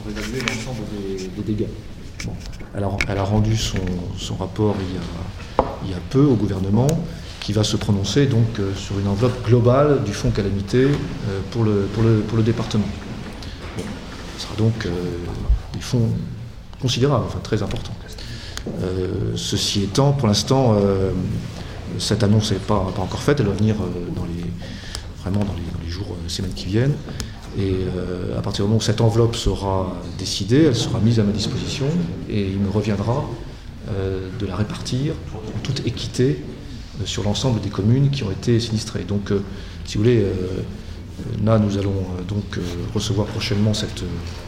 pour évaluer l'ensemble des dégâts. Bon. Elle a rendu son rapport il y a peu au gouvernement, qui va se prononcer donc sur une enveloppe globale du fonds calamité pour le département. Bon. Ce sera donc des fonds considérables, enfin très importants. Ceci étant, pour l'instant, cette annonce n'est pas encore faite, elle va venir vraiment dans les jours, semaines qui viennent. Et à partir du moment où cette enveloppe sera décidée, elle sera mise à ma disposition et il me reviendra de la répartir en toute équité sur l'ensemble des communes qui ont été sinistrées. Donc, si vous voulez, là, nous allons donc recevoir prochainement cette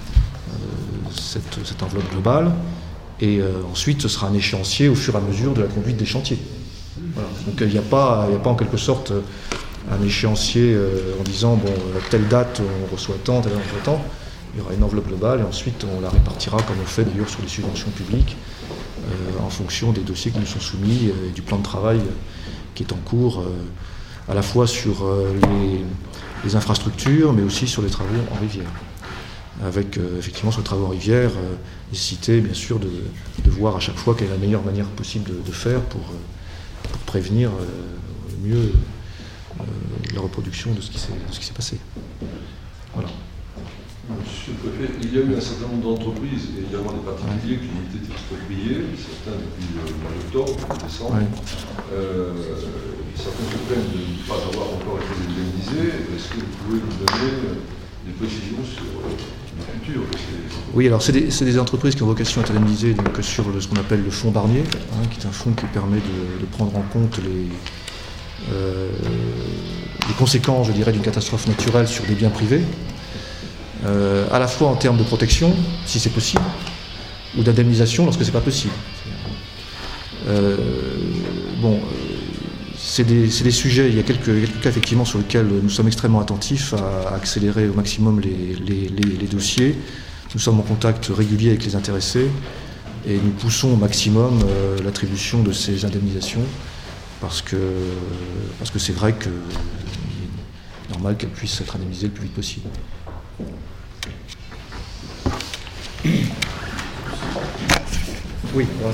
enveloppe globale et ensuite ce sera un échéancier au fur et à mesure de la conduite des chantiers. Voilà. Donc, il n'y a pas en quelque sorte un échéancier en disant bon, telle date on reçoit tant, telle date on reçoit tant. Il y aura une enveloppe globale et ensuite on la répartira comme on fait d'ailleurs sur les subventions publiques en fonction des dossiers qui nous sont soumis et du plan de travail qui est en cours à la fois sur les infrastructures mais aussi sur les travaux en rivière. Avec effectivement sur les travaux en rivière, nécessité bien sûr de voir à chaque fois quelle est la meilleure manière possible de faire pour prévenir mieux la reproduction de ce qui s'est passé. Voilà. Monsieur le préfet, il y a eu un certain nombre d'entreprises et également des particuliers qui ont été expropriés, certains depuis le mois d'octobre, décembre. Certains se plaignent de ne pas avoir encore été indemnisés. Est-ce que vous pouvez nous donner des précisions sur le futur de ces entreprises ? Oui, alors c'est des entreprises qui ont vocation à être indemnisées donc, sur ce qu'on appelle le fonds Barnier, qui est un fonds qui permet de prendre en compte les conséquences, je dirais, d'une catastrophe naturelle sur des biens privés, à la fois en termes de protection, si c'est possible, ou d'indemnisation lorsque c'est pas possible. C'est des sujets, il y a quelques cas effectivement sur lesquels nous sommes extrêmement attentifs à accélérer au maximum les dossiers. Nous sommes en contact régulier avec les intéressés et nous poussons au maximum l'attribution de ces indemnisations parce que c'est vrai qu'il est normal qu'elles puissent être indemnisées le plus vite possible. Oui.